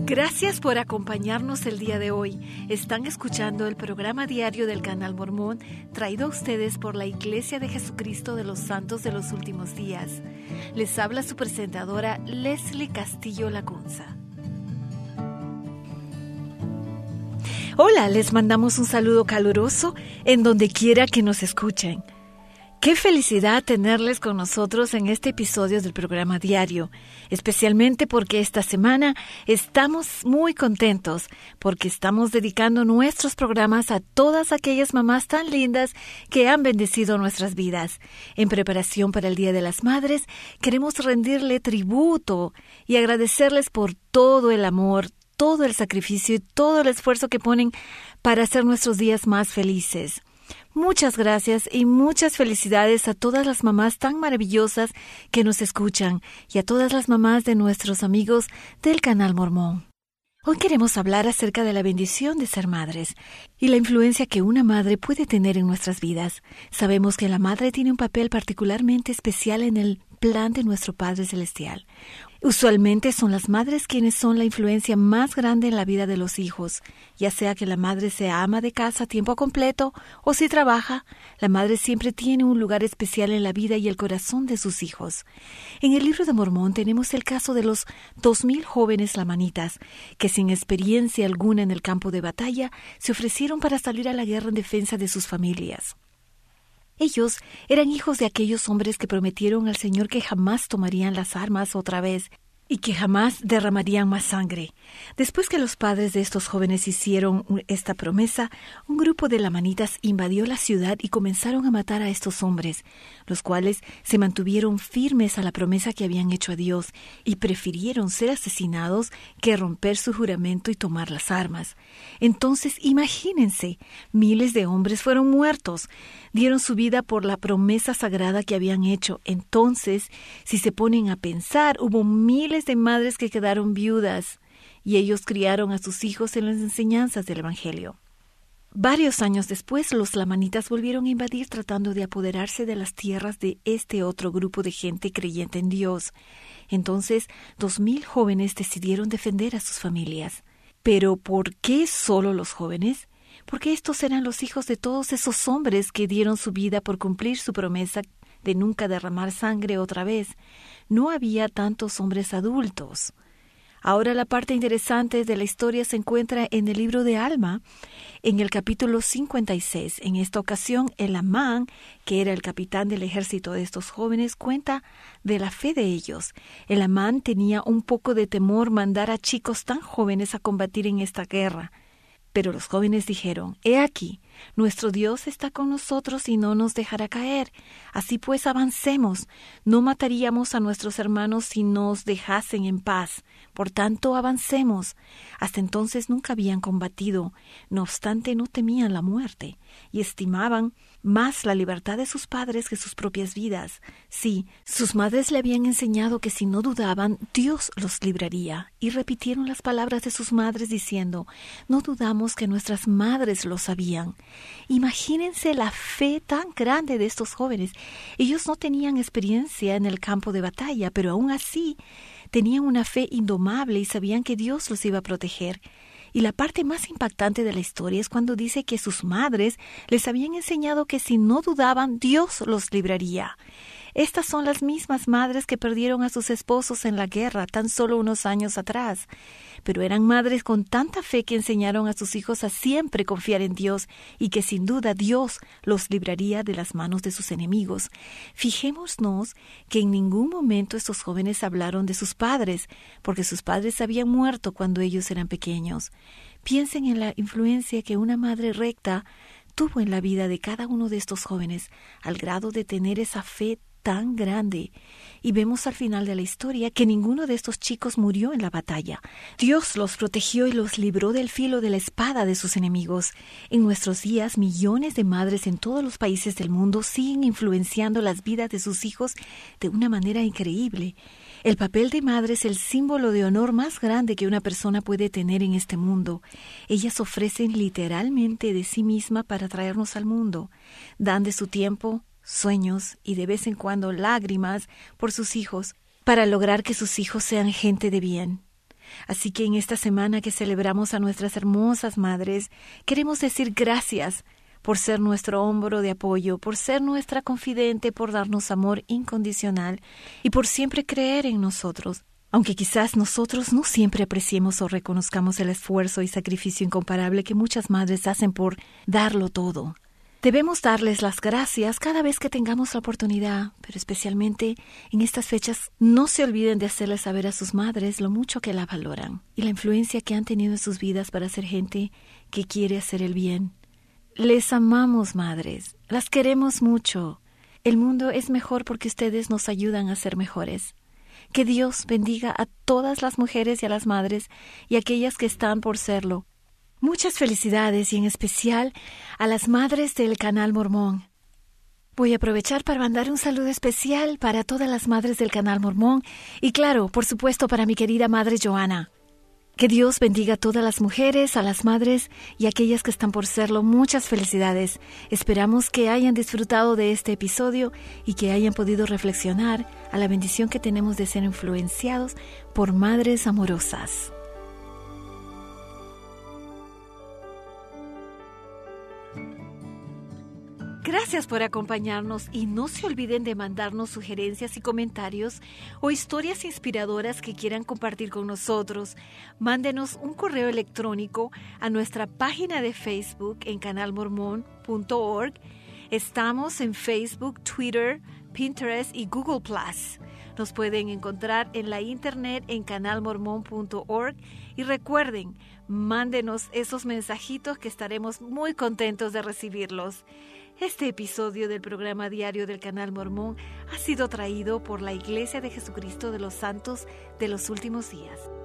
Gracias por acompañarnos el día de hoy. Están escuchando el programa diario del Canal Mormón, traído a ustedes por la Iglesia de Jesucristo de los Santos de los Últimos Días. Les habla su presentadora Leslie Castillo Lacunza. Hola, les mandamos un saludo caluroso en donde quiera que nos escuchen. Qué felicidad tenerles con nosotros en este episodio del programa diario, especialmente porque esta semana estamos muy contentos porque estamos dedicando nuestros programas a todas aquellas mamás tan lindas que han bendecido nuestras vidas. En preparación para el Día de las Madres, queremos rendirle tributo y agradecerles por todo el amor, todo el sacrificio y todo el esfuerzo que ponen para hacer nuestros días más felices. Muchas gracias y muchas felicidades a todas las mamás tan maravillosas que nos escuchan y a todas las mamás de nuestros amigos del Canal Mormón. Hoy queremos hablar acerca de la bendición de ser madres y la influencia que una madre puede tener en nuestras vidas. Sabemos que la madre tiene un papel particularmente especial en el plan de nuestro Padre Celestial. Usualmente son las madres quienes son la influencia más grande en la vida de los hijos, ya sea que la madre sea ama de casa a tiempo completo o si trabaja, la madre siempre tiene un lugar especial en la vida y el corazón de sus hijos. En el libro de Mormón tenemos el caso de los 2,000 jóvenes lamanitas que sin experiencia alguna en el campo de batalla se ofrecieron para salir a la guerra en defensa de sus familias. Ellos eran hijos de aquellos hombres que prometieron al Señor que jamás tomarían las armas otra vez y que jamás derramarían más sangre. Después que los padres de estos jóvenes hicieron esta promesa, un grupo de lamanitas invadió la ciudad y comenzaron a matar a estos hombres, los cuales se mantuvieron firmes a la promesa que habían hecho a Dios y prefirieron ser asesinados que romper su juramento y tomar las armas. Entonces, imagínense, miles de hombres fueron muertos, dieron su vida por la promesa sagrada que habían hecho. Entonces, si se ponen a pensar, hubo miles de madres que quedaron viudas y ellos criaron a sus hijos en las enseñanzas del Evangelio. Varios años después, los lamanitas volvieron a invadir tratando de apoderarse de las tierras de este otro grupo de gente creyente en Dios. Entonces, 2,000 jóvenes decidieron defender a sus familias. ¿Pero por qué solo los jóvenes? Porque estos eran los hijos de todos esos hombres que dieron su vida por cumplir su promesa de nunca derramar sangre otra vez. No había tantos hombres adultos. Ahora la parte interesante de la historia se encuentra en el libro de Alma, en el capítulo 56. En esta ocasión, el Amán, que era el capitán del ejército de estos jóvenes, cuenta de la fe de ellos. El Amán tenía un poco de temor mandar a chicos tan jóvenes a combatir en esta guerra. Pero los jóvenes dijeron: «He aquí, nuestro Dios está con nosotros y no nos dejará caer. Así pues avancemos. No mataríamos a nuestros hermanos si nos dejasen en paz. Por tanto, avancemos». Hasta entonces nunca habían combatido. No obstante, no temían la muerte y estimaban más la libertad de sus padres que sus propias vidas. Sí, sus madres le habían enseñado que si no dudaban, Dios los libraría. Y repitieron las palabras de sus madres diciendo: «No dudamos que nuestras madres lo sabían». Imagínense la fe tan grande de estos jóvenes. Ellos no tenían experiencia en el campo de batalla, pero aún así tenían una fe indomable y sabían que Dios los iba a proteger. Y la parte más impactante de la historia es cuando dice que sus madres les habían enseñado que si no dudaban, Dios los libraría. Estas son las mismas madres que perdieron a sus esposos en la guerra tan solo unos años atrás. Pero eran madres con tanta fe que enseñaron a sus hijos a siempre confiar en Dios y que sin duda Dios los libraría de las manos de sus enemigos. Fijémonos que en ningún momento estos jóvenes hablaron de sus padres, porque sus padres habían muerto cuando ellos eran pequeños. Piensen en la influencia que una madre recta tuvo en la vida de cada uno de estos jóvenes, al grado de tener esa fe tan grande. Y vemos al final de la historia que ninguno de estos chicos murió en la batalla. Dios los protegió y los libró del filo de la espada de sus enemigos. En nuestros días, millones de madres en todos los países del mundo siguen influenciando las vidas de sus hijos de una manera increíble. El papel de madre es el símbolo de honor más grande que una persona puede tener en este mundo. Ellas ofrecen literalmente de sí misma para traernos al mundo. Dan de su tiempo, sueños y de vez en cuando lágrimas por sus hijos para lograr que sus hijos sean gente de bien. Así que en esta semana que celebramos a nuestras hermosas madres, queremos decir gracias por ser nuestro hombro de apoyo, por ser nuestra confidente, por darnos amor incondicional y por siempre creer en nosotros. Aunque quizás nosotros no siempre apreciemos o reconozcamos el esfuerzo y sacrificio incomparable que muchas madres hacen por darlo todo. Debemos darles las gracias cada vez que tengamos la oportunidad, pero especialmente en estas fechas no se olviden de hacerles saber a sus madres lo mucho que la valoran y la influencia que han tenido en sus vidas para ser gente que quiere hacer el bien. Les amamos, madres, las queremos mucho. El mundo es mejor porque ustedes nos ayudan a ser mejores. Que Dios bendiga a todas las mujeres y a las madres y a aquellas que están por serlo. Muchas felicidades y en especial a las madres del Canal Mormón. Voy a aprovechar para mandar un saludo especial para todas las madres del Canal Mormón y claro, por supuesto para mi querida madre Joana. Que Dios bendiga a todas las mujeres, a las madres y a aquellas que están por serlo. Muchas felicidades. Esperamos que hayan disfrutado de este episodio y que hayan podido reflexionar a la bendición que tenemos de ser influenciados por madres amorosas. Gracias por acompañarnos y no se olviden de mandarnos sugerencias y comentarios o historias inspiradoras que quieran compartir con nosotros. Mándenos un correo electrónico a nuestra página de Facebook en canalmormon.org. Estamos en Facebook, Twitter, Pinterest y Google+. Nos pueden encontrar en la internet en canalmormon.org y recuerden, mándenos esos mensajitos que estaremos muy contentos de recibirlos. Este episodio del programa diario del Canal Mormón ha sido traído por la Iglesia de Jesucristo de los Santos de los Últimos Días.